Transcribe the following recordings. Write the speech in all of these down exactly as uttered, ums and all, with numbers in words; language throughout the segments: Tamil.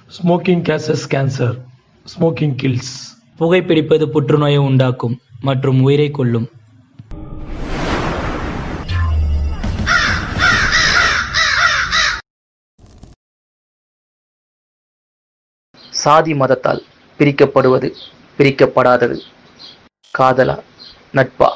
Smoking causes cancer. Smoking kills. புகைப்பிடிப்பது புற்றுநோயை உண்டாக்கும் மற்றும் உயிரை கொல்லும். சாதி மதத்தால் பிரிக்கப்படுவது பிரிக்கப்படாதது காதலா நட்பா?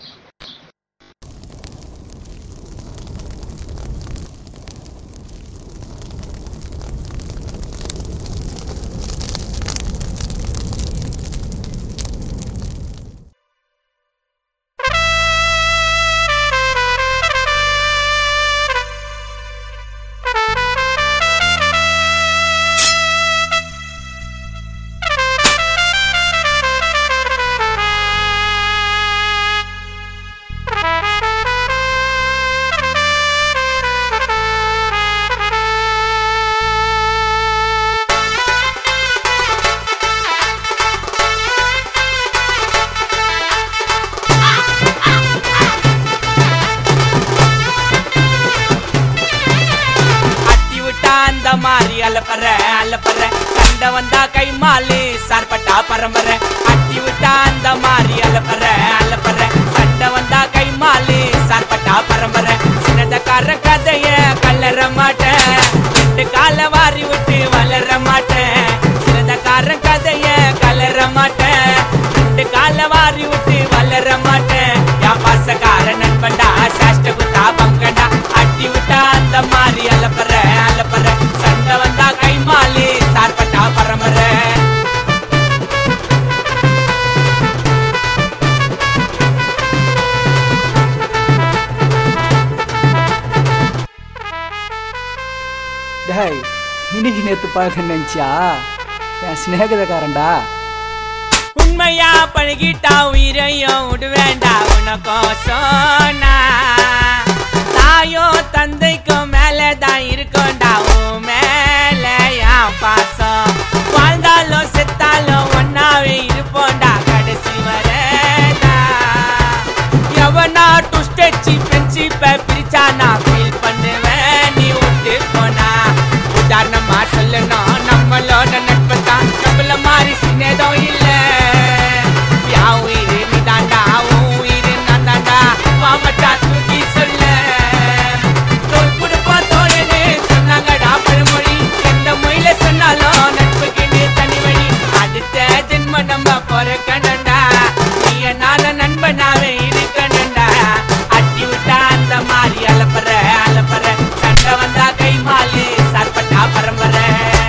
மாறி அலப்பற அலப்பற கண்ட வந்தா கை மாலு சார்பட்டா பரம்பரை அட்டி விட்டா அந்த மாறி அலப்பற அலப்பற கண்ட வந்தா கை மாலு சார்பட்டா பரம்பரை சின்னதக்கார கதைய கல்லற மாட்டேன் ரெண்டு கால வாரி விட்டு வளர மாட்டேன் சின்னதக்கார கதைய கலர மாட்டேன் ரெண்டு கால வாரி விட்டு வளர மாட்டேன் யா பாசக்கார நண்பண்டா சாஷ்ட குத்தா பங்கண்டா அட்டி விட்டா அந்த மாறி அலப்பற அலப்பற சண்ட வந்தா கை மாலி சார்பட்டா பரம்பரை டேய் இன்னைக்கு நேத்து பார்க்க நினைச்சியா என் சிநேகிதக்காரன்டா உண்மையா பழகிட்டா உயிரையும் விடுவேண்டா உனக்கோசம் தாயோ தந்தைக்கும் மேலதான் இருக்கும்டா உன் மேல என் பாசம் வாழ்ந்தாலும் செத்தாலும் ஒன்னாவே இருப்போண்டா கடைசி வரேடா எவனா டுஸ்டச்சி ஃப்ரெண்ட்ஷிப்பை பிரிச்சா நான் ஃபீல் பண்ணுவேன் நீ விட்டு போனா உதாரணமா சொல்லணும் நம்மளோட நட்பு தான் நம்மள மாதிரி சின்னதும் இல்லை யான் உயிர் நீ தாண்டா உன் உயிர் நான் தாண்டா மாமட்டா தூக்கி சொல்ல தோல் கொடுப்பா தோழனே சொன்னாங்கடா பழமொழி எந்த மொழியில சொன்னாலும் நட்புக்கு தனி வழி அடுத்த ஜென்ம நம்ம பொறக்கணும்டா நீ என்னால நண்பனாவே இருக்கணும்டா அட்டி விட்டா அந்த மாதிரி அலப்பற அலப்பற சண்டை வந்தா கை மாலு சார்பட்டா பரம்பரை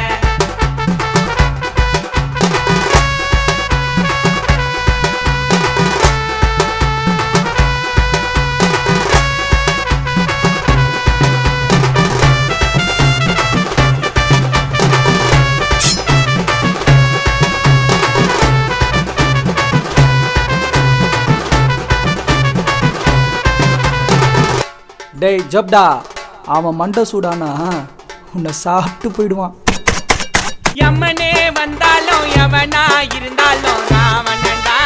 டேய் ஜப்டா அவன் மண்டை சூடானா உன்னை சாப்பிட்டு போயிடுவான். எம்மனே வந்தாலும் எவனா இருந்தாலும் ராவணன்டா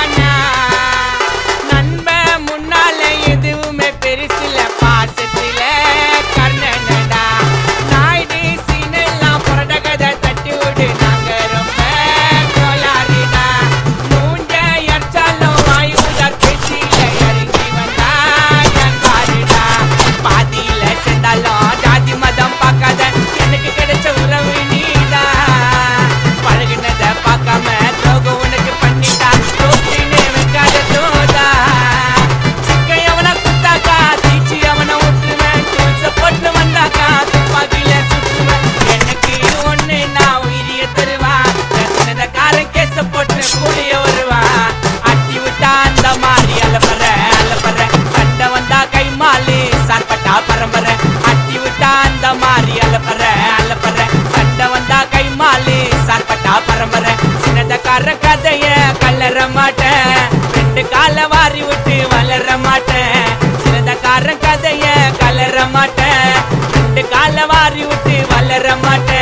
நண்பன் முன்னால எதுவுமே பெருசில பாசத்தில கர்ணனடா நாயுடு சீனெல்லாம் புரட கதை தட்டி விடு நாங்க ரொம்ப கோளாறுடா மூஞ்ச அடிச்சாலும் வாயுதார் பேச்சில இறங்கி வந்தா பாருடா பாதியில சென்றாலும் ஜாதி மதம் பார்க்காத எனக்கு கிடைச்ச உறவு நீதா பழகினத பார்க்காம துரோகம் உனக்கு பண்ணிட்டா ரோஸ்டினே வைக்காத தோதா சிக்க அவனை குத்தாக்கா தீச்சி அவனை விட்டுருவேன் டூல்ஸ போட்டு வந்தாக்கா துப்பாக்கில சுற்றுவேன் எனக்கு ஒண்ணு நான் உயிரிய தருவா சின்னத காரன் கேச போட்டு கூடிய வருவா அட்டி விட்டா அந்த மாதிரி அலப்பற அலப்பற சண்டை வந்தா கை மாலு சார்பட்டா பரம்பரை அட்டி விட்டா அந்த மாதிரி அலப்பற அலப்பற சண்டை வந்தா கை மாலு சார்பட்டா பரம்பரை சின்னதக்கார கதைய கல்லற மாட்டேன் ரெண்டு கால வாரி விட்டு வளர மாட்டேன் சின்னதக்கார கதைய கலர மாட்டேன் ரெண்டு கால வாரி விட்டு வளர மாட்டேன்